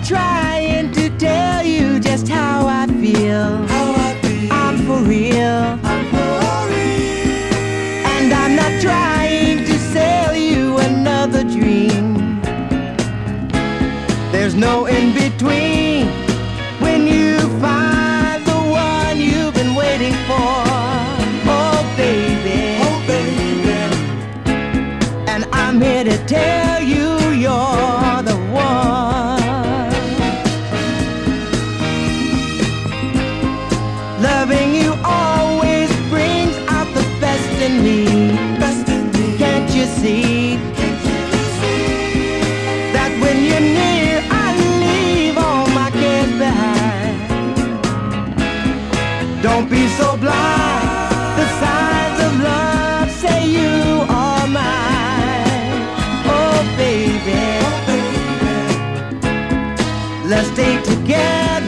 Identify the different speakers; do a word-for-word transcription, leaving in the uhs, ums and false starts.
Speaker 1: trying to tell you just how I feel.
Speaker 2: How I feel.
Speaker 1: I'm for real.
Speaker 2: I'm for real.
Speaker 1: And I'm not trying to sell you another dream. There's no in between when you find the one you've been waiting for. Oh baby,
Speaker 2: Oh baby,
Speaker 1: and I'm here to tell you you're the one. Loving you always brings out the best in me.
Speaker 2: best in me.
Speaker 1: Can't you see
Speaker 2: Can't you see?
Speaker 1: that when you're near I leave all my cares behind? Don't be so blind. The signs of love say you are mine. Oh baby,
Speaker 2: Oh baby,
Speaker 1: let's stay together